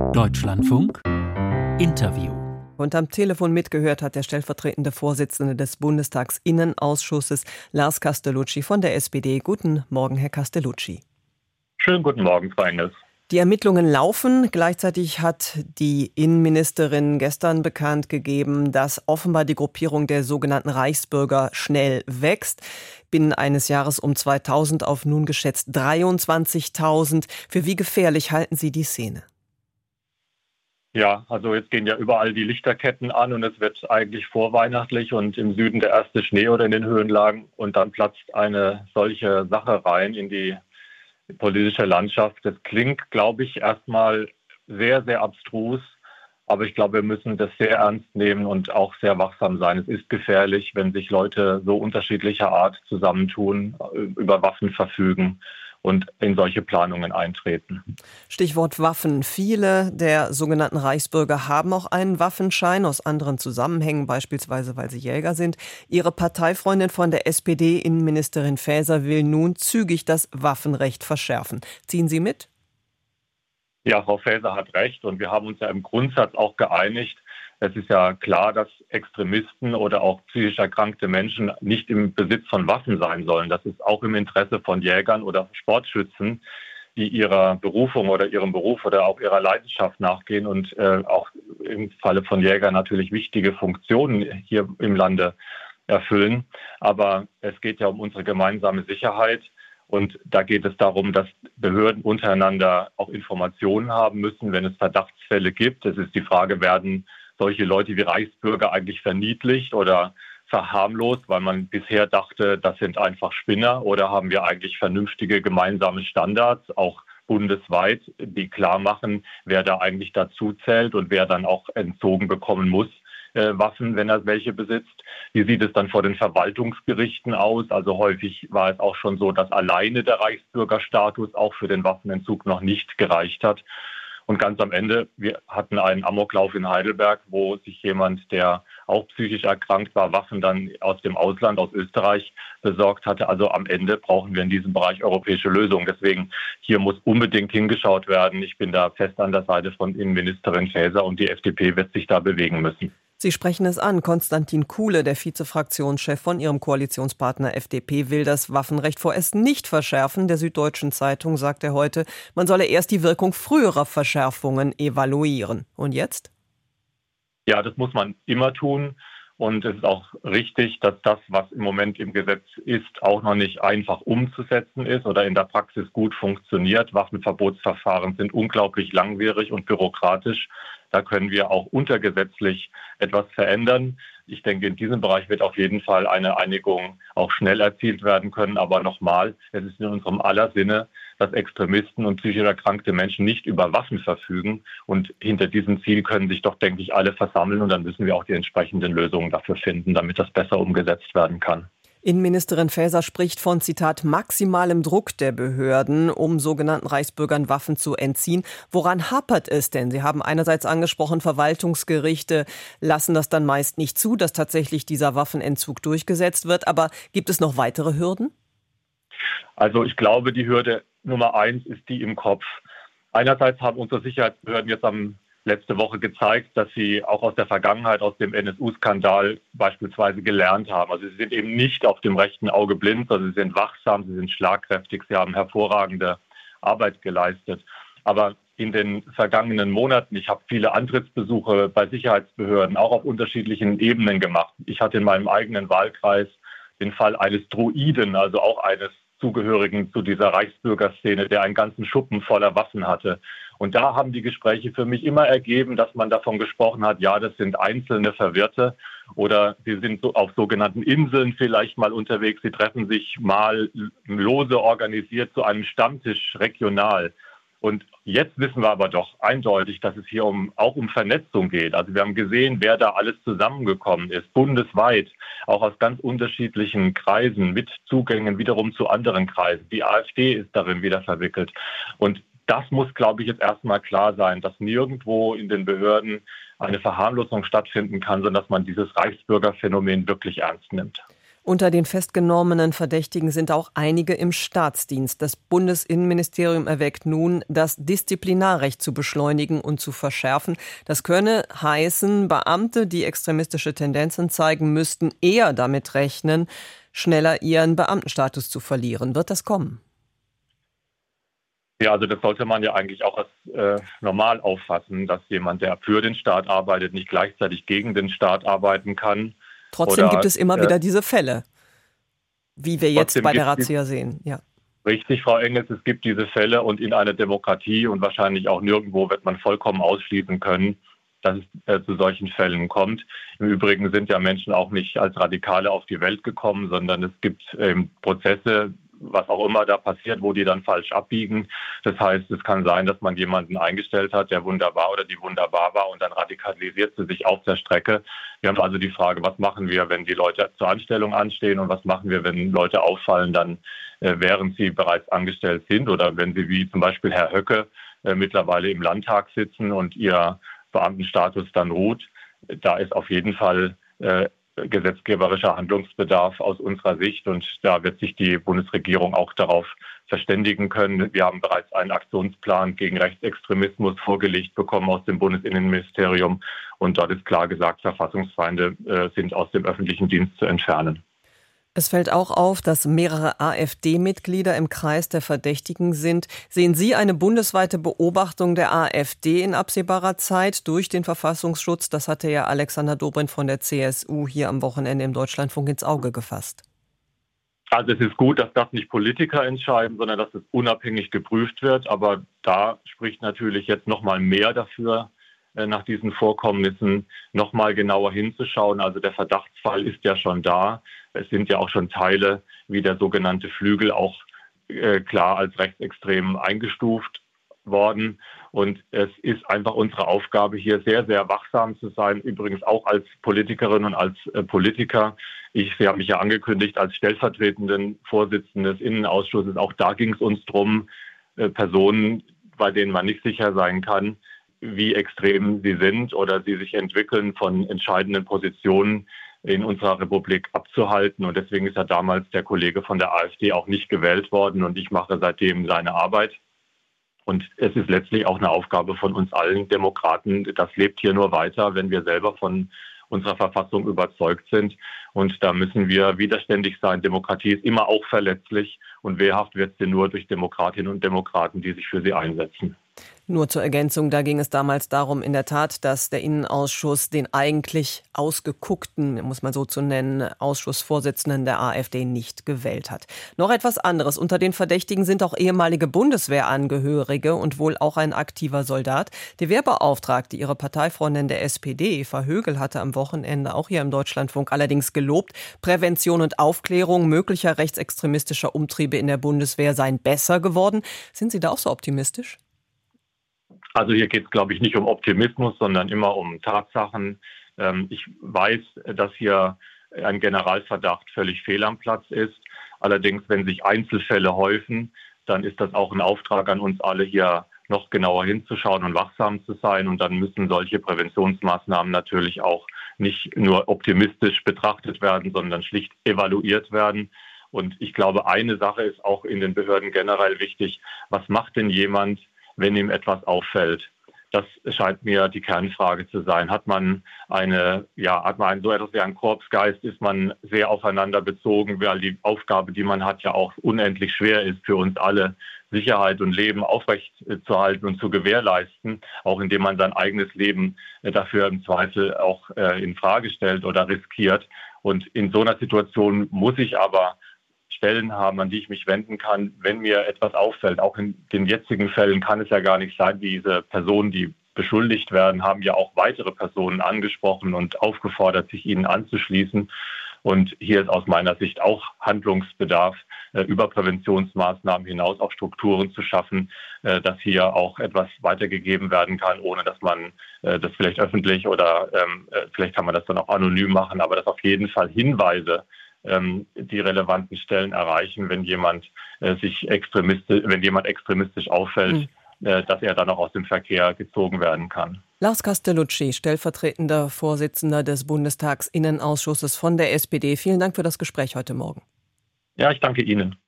Deutschlandfunk Interview. Und am Telefon mitgehört hat der stellvertretende Vorsitzende des Bundestagsinnenausschusses, Lars Castellucci von der SPD. Guten Morgen, Herr Castellucci. Schönen guten Morgen, Frau Engels. Die Ermittlungen laufen. Gleichzeitig hat die Innenministerin gestern bekannt gegeben, dass offenbar die Gruppierung der sogenannten Reichsbürger schnell wächst. Binnen eines Jahres um 2000 auf nun geschätzt 23.000. Für wie gefährlich halten Sie die Szene? Ja, also jetzt gehen ja überall die Lichterketten an und es wird eigentlich vorweihnachtlich und im Süden der erste Schnee oder in den Höhenlagen und dann platzt eine solche Sache rein in die politische Landschaft. Das klingt, glaube ich, erstmal sehr, sehr abstrus, aber ich glaube, wir müssen das sehr ernst nehmen und auch sehr wachsam sein. Es ist gefährlich, wenn sich Leute so unterschiedlicher Art zusammentun, über Waffen verfügen und in solche Planungen eintreten. Stichwort Waffen. Viele der sogenannten Reichsbürger haben auch einen Waffenschein aus anderen Zusammenhängen, beispielsweise weil sie Jäger sind. Ihre Parteifreundin von der SPD, Innenministerin Faeser, will nun zügig das Waffenrecht verschärfen. Ziehen Sie mit? Ja, Frau Faeser hat recht und wir haben uns ja im Grundsatz auch geeinigt. Es ist ja klar, dass Extremisten oder auch psychisch erkrankte Menschen nicht im Besitz von Waffen sein sollen. Das ist auch im Interesse von Jägern oder Sportschützen, die ihrer Berufung oder ihrem Beruf oder auch ihrer Leidenschaft nachgehen und auch im Falle von Jägern natürlich wichtige Funktionen hier im Lande erfüllen. Aber es geht ja um unsere gemeinsame Sicherheit. Und da geht es darum, dass Behörden untereinander auch Informationen haben müssen, wenn es Verdachtsfälle gibt. Es ist die Frage, werden solche Leute wie Reichsbürger eigentlich verniedlicht oder verharmlost, weil man bisher dachte, das sind einfach Spinner, oder haben wir eigentlich vernünftige gemeinsame Standards, auch bundesweit, die klar machen, wer da eigentlich dazu zählt und wer dann auch entzogen bekommen muss, Waffen, wenn er welche besitzt. Wie sieht es dann vor den Verwaltungsgerichten aus? Also häufig war es auch schon so, dass alleine der Reichsbürgerstatus auch für den Waffenentzug noch nicht gereicht hat. Und ganz am Ende, wir hatten einen Amoklauf in Heidelberg, wo sich jemand, der auch psychisch erkrankt war, Waffen dann aus dem Ausland, aus Österreich, besorgt hatte. Also am Ende brauchen wir in diesem Bereich europäische Lösungen. Deswegen, hier muss unbedingt hingeschaut werden. Ich bin da fest an der Seite von Innenministerin Faeser und die FDP wird sich da bewegen müssen. Sie sprechen es an. Konstantin Kuhle, der Vizefraktionschef von Ihrem Koalitionspartner FDP, will das Waffenrecht vorerst nicht verschärfen. Der Süddeutschen Zeitung sagt er heute, man solle erst die Wirkung früherer Verschärfungen evaluieren. Und jetzt? Ja, das muss man immer tun. Und es ist auch richtig, dass das, was im Moment im Gesetz ist, auch noch nicht einfach umzusetzen ist oder in der Praxis gut funktioniert. Waffenverbotsverfahren sind unglaublich langwierig und bürokratisch. Da können wir auch untergesetzlich etwas verändern. Ich denke, in diesem Bereich wird auf jeden Fall eine Einigung auch schnell erzielt werden können. Aber nochmal, es ist in unserem aller Sinne, dass Extremisten und psychisch erkrankte Menschen nicht über Waffen verfügen. Und hinter diesem Ziel können sich doch, denke ich, alle versammeln. Und dann müssen wir auch die entsprechenden Lösungen dafür finden, damit das besser umgesetzt werden kann. Innenministerin Faeser spricht von, Zitat, maximalem Druck der Behörden, um sogenannten Reichsbürgern Waffen zu entziehen. Woran hapert es denn? Sie haben einerseits angesprochen, Verwaltungsgerichte lassen das dann meist nicht zu, dass tatsächlich dieser Waffenentzug durchgesetzt wird. Aber gibt es noch weitere Hürden? Also ich glaube, die Hürde Nummer 1 ist die im Kopf. Einerseits haben unsere Sicherheitsbehörden jetzt letzte Woche gezeigt, dass sie auch aus der Vergangenheit, aus dem NSU-Skandal beispielsweise gelernt haben. Also sie sind eben nicht auf dem rechten Auge blind, sondern sie sind wachsam, sie sind schlagkräftig, sie haben hervorragende Arbeit geleistet. Aber in den vergangenen Monaten, ich habe viele Antrittsbesuche bei Sicherheitsbehörden, auch auf unterschiedlichen Ebenen gemacht. Ich hatte in meinem eigenen Wahlkreis den Fall eines Droiden, also auch eines Zugehörigen zu dieser Reichsbürgerszene, der einen ganzen Schuppen voller Waffen hatte. Und da haben die Gespräche für mich immer ergeben, dass man davon gesprochen hat, ja, das sind einzelne Verwirrte oder sie sind so auf sogenannten Inseln vielleicht mal unterwegs. Sie treffen sich mal lose organisiert zu einem Stammtisch regional. Und jetzt wissen wir aber doch eindeutig, dass es hier auch um Vernetzung geht. Also wir haben gesehen, wer da alles zusammengekommen ist, bundesweit, auch aus ganz unterschiedlichen Kreisen, mit Zugängen wiederum zu anderen Kreisen. Die AfD ist darin wieder verwickelt. Und das muss, glaube ich, jetzt erstmal klar sein, dass nirgendwo in den Behörden eine Verharmlosung stattfinden kann, sondern dass man dieses Reichsbürgerphänomen wirklich ernst nimmt. Unter den festgenommenen Verdächtigen sind auch einige im Staatsdienst. Das Bundesinnenministerium erwägt nun, das Disziplinarrecht zu beschleunigen und zu verschärfen. Das könne heißen, Beamte, die extremistische Tendenzen zeigen, müssten eher damit rechnen, schneller ihren Beamtenstatus zu verlieren. Wird das kommen? Ja, also das sollte man ja eigentlich auch als normal auffassen, dass jemand, der für den Staat arbeitet, nicht gleichzeitig gegen den Staat arbeiten kann. Trotzdem gibt es immer wieder diese Fälle, wie wir jetzt bei der Razzia sehen. Ja. Richtig, Frau Engels, es gibt diese Fälle und in einer Demokratie und wahrscheinlich auch nirgendwo wird man vollkommen ausschließen können, dass es zu solchen Fällen kommt. Im Übrigen sind ja Menschen auch nicht als Radikale auf die Welt gekommen, sondern es gibt Prozesse, was auch immer da passiert, wo die dann falsch abbiegen. Das heißt, es kann sein, dass man jemanden eingestellt hat, der wunderbar oder die wunderbar war und dann radikalisiert sie sich auf der Strecke. Wir haben also die Frage, was machen wir, wenn die Leute zur Anstellung anstehen und was machen wir, wenn Leute auffallen, dann während sie bereits angestellt sind oder wenn sie wie zum Beispiel Herr Höcke mittlerweile im Landtag sitzen und ihr Beamtenstatus dann ruht. Da ist auf jeden Fall gesetzgeberischer Handlungsbedarf aus unserer Sicht und da wird sich die Bundesregierung auch darauf verständigen können. Wir haben bereits einen Aktionsplan gegen Rechtsextremismus vorgelegt bekommen aus dem Bundesinnenministerium und dort ist klar gesagt, Verfassungsfeinde sind aus dem öffentlichen Dienst zu entfernen. Es fällt auch auf, dass mehrere AfD-Mitglieder im Kreis der Verdächtigen sind. Sehen Sie eine bundesweite Beobachtung der AfD in absehbarer Zeit durch den Verfassungsschutz? Das hatte ja Alexander Dobrindt von der CSU hier am Wochenende im Deutschlandfunk ins Auge gefasst. Also es ist gut, dass das nicht Politiker entscheiden, sondern dass es unabhängig geprüft wird. Aber da spricht natürlich jetzt noch mal mehr dafür, nach diesen Vorkommnissen noch mal genauer hinzuschauen. Also der Verdachtsfall ist ja schon da. Es sind ja auch schon Teile wie der sogenannte Flügel auch klar als rechtsextrem eingestuft worden. Und es ist einfach unsere Aufgabe, hier sehr, sehr wachsam zu sein. Übrigens auch als Politikerin und als Politiker. Sie haben mich ja angekündigt als stellvertretenden Vorsitzenden des Innenausschusses. Auch da ging es uns darum, Personen, bei denen man nicht sicher sein kann, wie extrem sie sind oder sie sich entwickeln, von entscheidenden Positionen in unserer Republik abzuhalten. Und deswegen ist ja damals der Kollege von der AfD auch nicht gewählt worden und ich mache seitdem seine Arbeit. Und es ist letztlich auch eine Aufgabe von uns allen Demokraten. Das lebt hier nur weiter, wenn wir selber von unserer Verfassung überzeugt sind. Und da müssen wir widerständig sein. Demokratie ist immer auch verletzlich und wehrhaft wird sie nur durch Demokratinnen und Demokraten, die sich für sie einsetzen. Nur zur Ergänzung, da ging es damals darum, in der Tat, dass der Innenausschuss den eigentlich ausgeguckten, muss man so zu nennen, Ausschussvorsitzenden der AfD nicht gewählt hat. Noch etwas anderes. Unter den Verdächtigen sind auch ehemalige Bundeswehrangehörige und wohl auch ein aktiver Soldat. Die Wehrbeauftragte, ihre Parteifreundin der SPD, Eva Högel, hatte am Wochenende auch hier im Deutschlandfunk allerdings gelobt, Prävention und Aufklärung möglicher rechtsextremistischer Umtriebe in der Bundeswehr seien besser geworden. Sind Sie da auch so optimistisch? Also hier geht es, glaube ich, nicht um Optimismus, sondern immer um Tatsachen. Ich weiß, dass hier ein Generalverdacht völlig fehl am Platz ist. Allerdings, wenn sich Einzelfälle häufen, dann ist das auch ein Auftrag an uns alle, hier noch genauer hinzuschauen und wachsam zu sein. Und dann müssen solche Präventionsmaßnahmen natürlich auch nicht nur optimistisch betrachtet werden, sondern schlicht evaluiert werden. Und ich glaube, eine Sache ist auch in den Behörden generell wichtig. Was macht denn jemand, wenn ihm etwas auffällt? Das scheint mir die Kernfrage zu sein. Hat man so etwas wie einen Korpsgeist? Ist man sehr aufeinander bezogen, weil die Aufgabe, die man hat, ja auch unendlich schwer ist für uns alle, Sicherheit und Leben aufrechtzuerhalten und zu gewährleisten, auch indem man sein eigenes Leben dafür im Zweifel auch in Frage stellt oder riskiert. Und in so einer Situation muss ich aber Stellen haben, an die ich mich wenden kann, wenn mir etwas auffällt. Auch in den jetzigen Fällen kann es ja gar nicht sein, diese Personen, die beschuldigt werden, haben ja auch weitere Personen angesprochen und aufgefordert, sich ihnen anzuschließen. Und hier ist aus meiner Sicht auch Handlungsbedarf, über Präventionsmaßnahmen hinaus auch Strukturen zu schaffen, dass hier auch etwas weitergegeben werden kann, ohne dass man das vielleicht öffentlich oder vielleicht kann man das dann auch anonym machen, aber dass auf jeden Fall Hinweise die relevanten Stellen erreichen, wenn jemand extremistisch auffällt, dass er dann auch aus dem Verkehr gezogen werden kann. Lars Castellucci, stellvertretender Vorsitzender des Bundestagsinnenausschusses von der SPD. Vielen Dank für das Gespräch heute Morgen. Ja, ich danke Ihnen.